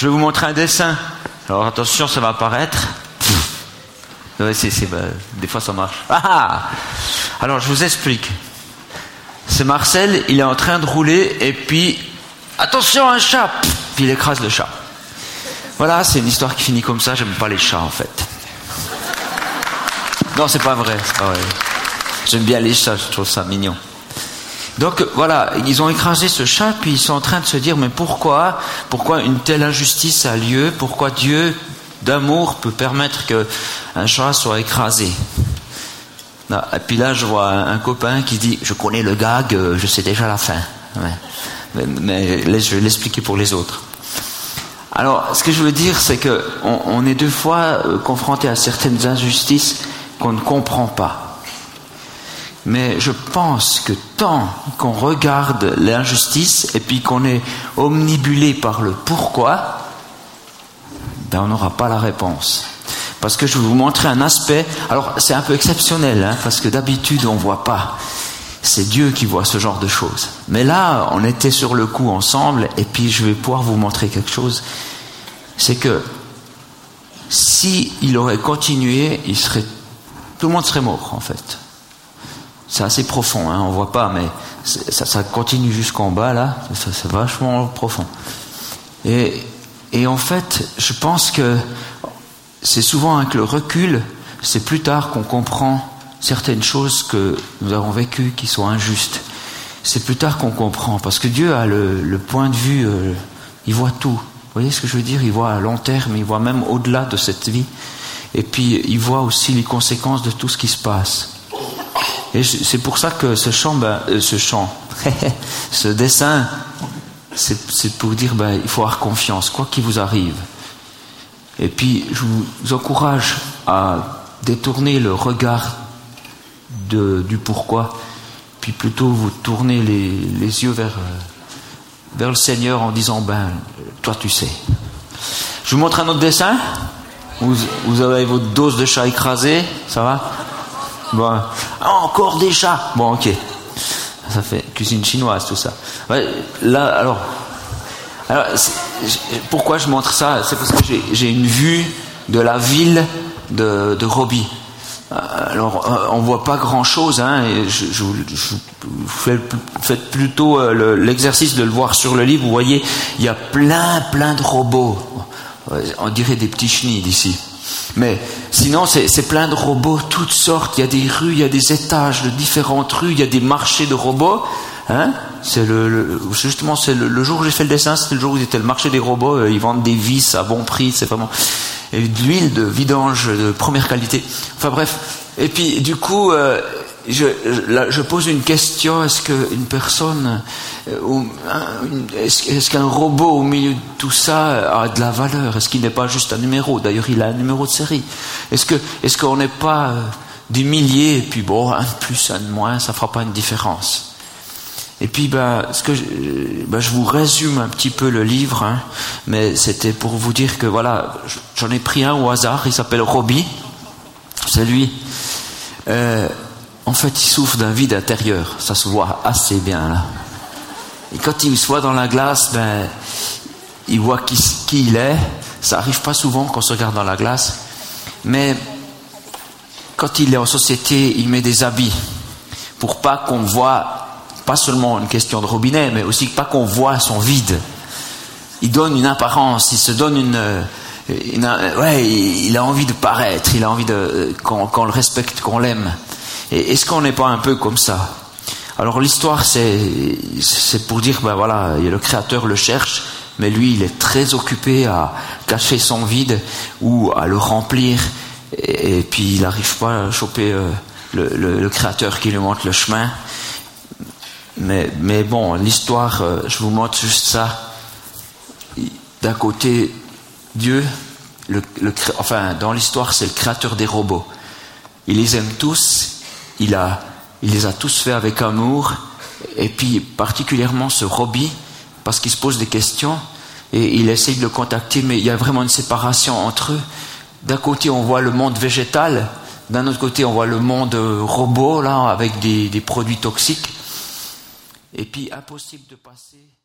Je vais vous montrer un dessin. Alors attention, ça va apparaître. Ouais, des fois ça marche. Alors je vous explique. C'est Marcel, il est en train de rouler et puis attention, un chat. Puis il écrase le chat. Voilà, c'est une histoire qui finit comme ça. J'aime pas les chats en fait. Non, c'est pas vrai. J'aime bien les chats, je trouve ça mignon. Donc voilà, ils ont écrasé ce chat, puis ils sont en train de se dire, mais pourquoi une telle injustice a lieu? Pourquoi Dieu, d'amour, peut permettre qu'un chat soit écrasé? Et puis là, je vois un copain qui dit, je connais le gag, je sais déjà la fin. Ouais. Mais je vais l'expliquer pour les autres. Alors, ce que je veux dire, c'est qu'on est deux fois confronté à certaines injustices qu'on ne comprend pas. Mais je pense que tant qu'on regarde l'injustice et puis qu'on est omnibulé par le pourquoi, on n'aura pas la réponse. Parce que je vais vous montrer un aspect. Alors c'est un peu exceptionnel, parce que d'habitude on ne voit pas. C'est Dieu qui voit ce genre de choses. Mais là, on était sur le coup ensemble et puis je vais pouvoir vous montrer quelque chose. C'est que si il aurait continué, tout le monde serait mort en fait. C'est assez profond, on voit pas, mais ça continue jusqu'en bas là, c'est vachement profond. Et en fait, je pense que c'est souvent avec le recul, c'est plus tard qu'on comprend certaines choses que nous avons vécues qui sont injustes. C'est plus tard qu'on comprend, parce que Dieu a le point de vue, il voit tout. Vous voyez ce que je veux dire? Il voit à long terme, il voit même au-delà de cette vie. Et puis il voit aussi les conséquences de tout ce qui se passe. Et c'est pour ça que ce dessin, c'est pour dire, il faut avoir confiance, quoi qu'il vous arrive. Et puis, je vous encourage à détourner le regard du pourquoi, puis plutôt vous tourner les yeux vers le Seigneur en disant, toi tu sais. Je vous montre un autre dessin. Vous avez votre dose de chat écrasé, ça va? Bon. Encore des chats. Bon, ok. Ça fait cuisine chinoise, tout ça. Ouais, là, alors, pourquoi je montre ça? C'est parce que j'ai une vue de la ville de Roby. Alors, on voit pas grand-chose, et je faites plutôt l'exercice de le voir sur le livre. Vous voyez, il y a plein de robots. On dirait des petits chenilles d'ici. Mais sinon, c'est plein de robots, toutes sortes. Il y a des rues, il y a des étages de différentes rues, il y a des marchés de robots. C'est justement, c'est le jour où j'ai fait le dessin, c'était le jour où c'était le marché des robots. Ils vendent des vis à bon prix, c'est vraiment de l'huile de vidange de première qualité. Enfin bref. Et puis du coup, je pose une question: est-ce qu'une personne, est-ce qu'un robot au milieu de tout ça a de la valeur? Est-ce qu'il n'est pas juste un numéro? D'ailleurs, il a un numéro de série. Est-ce qu'on n'est pas des milliers, et puis un de plus, un de moins, ça fera pas une différence? Et puis, je vous résume un petit peu le livre, mais c'était pour vous dire que voilà, j'en ai pris un au hasard, il s'appelle Roby. C'est lui. En fait, il souffre d'un vide intérieur, ça se voit assez bien là. Et quand il se voit dans la glace, il voit qui il est. Ça arrive pas souvent qu'on se regarde dans la glace, mais quand il est en société, il met des habits pour pas qu'on voit. Pas seulement une question de robinet, mais aussi pas qu'on voit son vide. Il donne une apparence, il se donne il a envie de paraître, il a envie qu'on le respecte, qu'on l'aime. Et est-ce qu'on n'est pas un peu comme ça? Alors l'histoire, c'est pour dire, le Créateur le cherche, mais lui, il est très occupé à cacher son vide ou à le remplir, et puis il n'arrive pas à choper le Créateur qui lui montre le chemin. Mais bon, l'histoire, je vous montre juste ça. D'un côté, Dieu, dans l'histoire, c'est le créateur des robots. Il les aime tous, il les a tous faits avec amour, et puis particulièrement ce Roby, parce qu'il se pose des questions, et il essaye de le contacter, mais il y a vraiment une séparation entre eux. D'un côté, on voit le monde végétal, d'un autre côté, on voit le monde robot, là, avec des produits toxiques. Et puis, impossible de passer